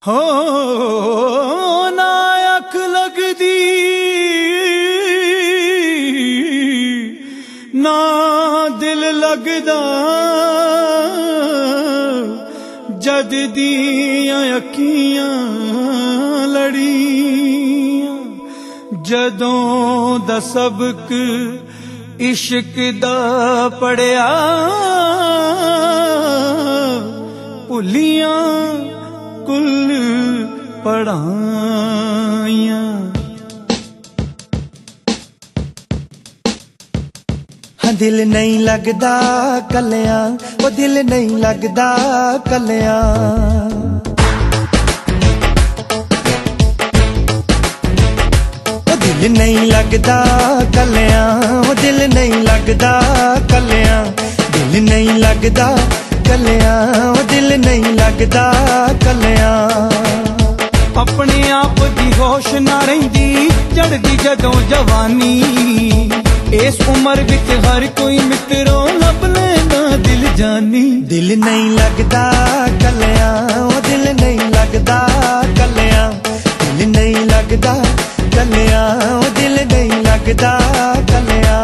हो ना अख लगदी ना दिल लगदा जद दियां अखियां लड़ियां जदों दा सबक इश्क दा पढ़िया भुलियां कुल पढ़ाइयां। हाँ दिल नहीं लगदा कलियां ओ दिल नहीं लगदा कलियां ओ दिल नहीं लगदा कलियां ओ दिल नहीं लगदा कलियां दिल नहीं लगदा कलियां ओ दिल नहीं लगदा कलियां। अपने आप दी होश ना रहिंदी चढ़दी जदों जवानी इस उम्र विच हर कोई मित्रों लब लेंदा दिल जानी। दिल नहीं लगदा कलियां ओ दिल नहीं लगदा कलियां दिल नहीं लगदा कलियां ओ दिल नहीं लगदा कलियां।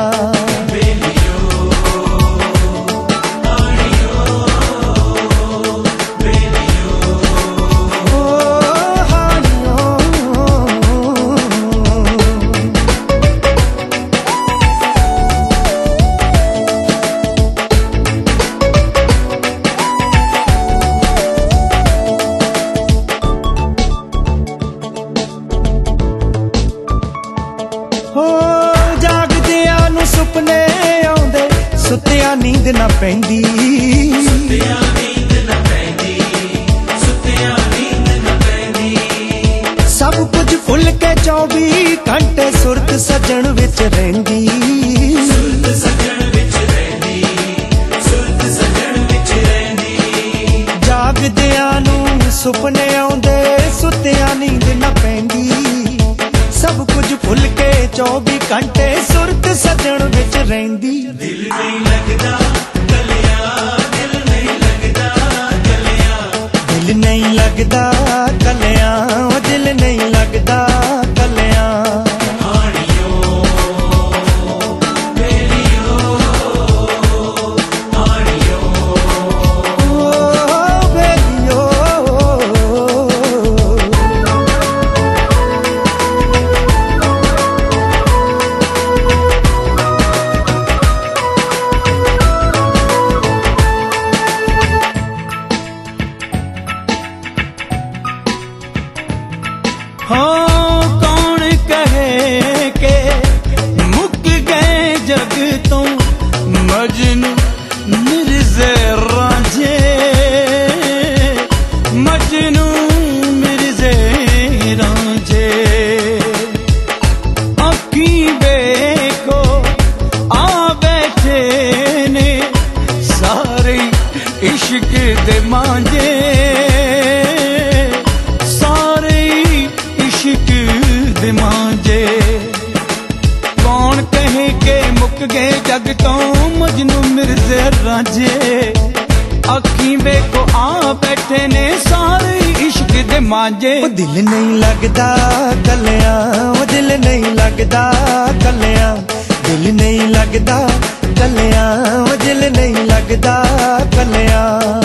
सुपने आउंदे सुत्तिया नींद ना पैंदी सब कुछ भुल के 24 घंटे सुरत सजन विच रहिंदी जागदियां नूं सुपने आउंदे सुत्तिया नींद ना पैंदी सब कुछ भुल के 24 घंटे सुरत सजन विच रहिंदी। दिल नहीं लगदा कलियां दिल नहीं लगदा कलियां दिल नहीं लगदा कलियां ओ दिल नहीं लगदा कलियां। हाँ कौन कहे के मुक गए जग तो मजनू मिर्ज़े रांझे मजनू मिर्ज़े रांझे। अखी बेको आ बैठे ने सारे इश्क दे मांझे मांझे। कौन कहे के मुक गए जग तो मजनू मिर्ज़े रांझे अखी बेको आ बैठे ने सारे इश्क दे मांझे। ओ दिल नहीं लगदा कलियां ओ दिल नहीं लगदा कलियां दिल नहीं लगदा कलियां ओ दिल नहीं लगदा कलियां।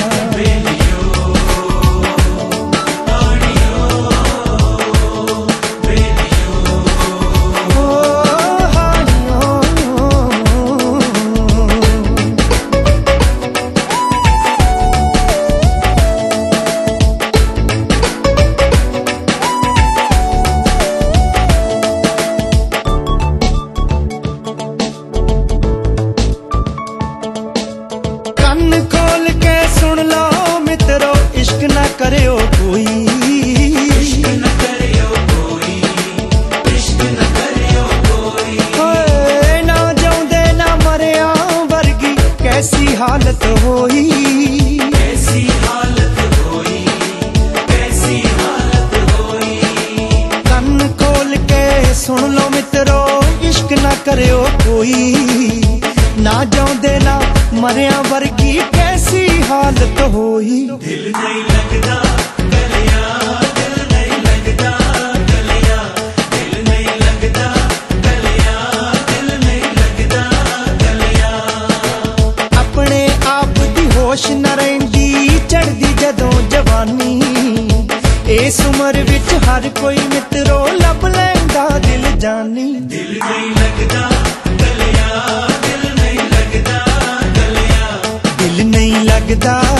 खोल के सुन लो मित्रो इश्क न करियो कोई इश्क न करियो कोई इश्क न करियो कोई। होए ना जाऊंदे ना मरिया वर्गी कैसी हालत होई कैसी हालत होई कैसी हालत होई। कन खोल के सुन लो मित्रो इश्क न करियो कोई ना जाऊंदे ना मरिया वर्गी कैसी हालत होई। दिल नहीं लगदा कलियां जानी। दिल नहीं लगदा गलिया, दिल नहीं लगदा गलिया, दिल नहीं लगदा